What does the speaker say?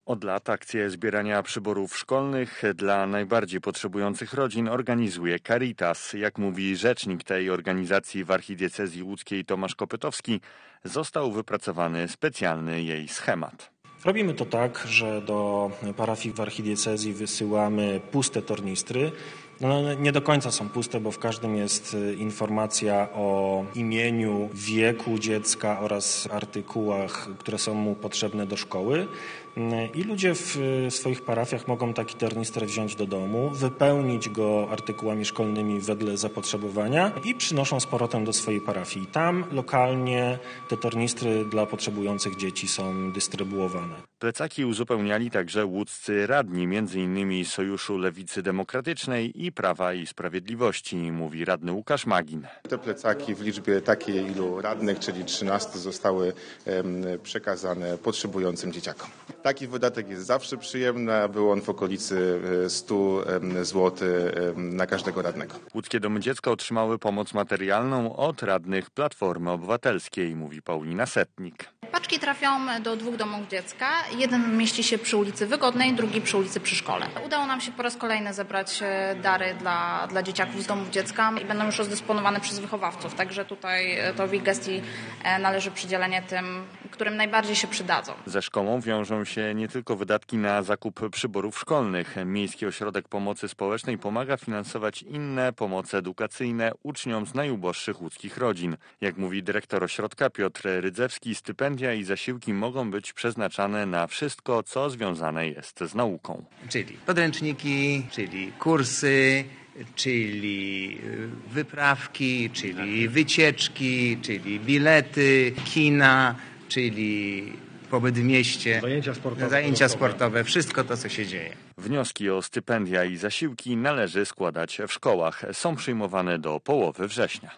Od lat akcję zbierania przyborów szkolnych dla najbardziej potrzebujących rodzin organizuje Caritas. Jak mówi rzecznik tej organizacji w archidiecezji łódzkiej Tomasz Kopytowski, został wypracowany specjalny jej schemat. Robimy to tak, że do parafii w archidiecezji wysyłamy puste tornistry. Nie do końca są puste, bo w każdym jest informacja o imieniu, wieku dziecka oraz artykułach, które są mu potrzebne do szkoły. I ludzie w swoich parafiach mogą taki tornister wziąć do domu, wypełnić go artykułami szkolnymi wedle zapotrzebowania i przynoszą z powrotem do swojej parafii. Tam lokalnie te tornistry dla potrzebujących dzieci są dystrybuowane. Plecaki uzupełniali także łódzcy radni, m.in. Sojuszu Lewicy Demokratycznej i Prawa i Sprawiedliwości, mówi radny Łukasz Magin. Te plecaki w liczbie takiej ilu radnych, czyli 13, zostały przekazane potrzebującym dzieciakom. Taki wydatek jest zawsze przyjemny, a był on w okolicy 100 zł na każdego radnego. Łódzkie Domy Dziecka otrzymały pomoc materialną od radnych Platformy Obywatelskiej, mówi Paulina Setnik. Paczki trafią do 2 domów dziecka. Jeden mieści się przy ulicy Wygodnej, drugi przy ulicy Przy Szkole. Udało nam się po raz kolejny zebrać dary dla dzieciaków z domów dziecka i będą już rozdysponowane przez wychowawców. Także tutaj to w ich gestii należy przydzielenie tym, którym najbardziej się przydadzą. Ze szkołą wiążą się nie tylko wydatki na zakup przyborów szkolnych. Miejski Ośrodek Pomocy Społecznej pomaga finansować inne pomoce edukacyjne uczniom z najuboższych łódzkich rodzin. Jak mówi dyrektor ośrodka Piotr Rydzewski, stypendia i zasiłki mogą być przeznaczane na wszystko, co związane jest z nauką. Czyli podręczniki, czyli kursy, czyli wyprawki, czyli wycieczki, czyli bilety, kina, czyli pobyt w mieście, zajęcia sportowe, wszystko to, co się dzieje. Wnioski o stypendia i zasiłki należy składać w szkołach. Są przyjmowane do połowy września.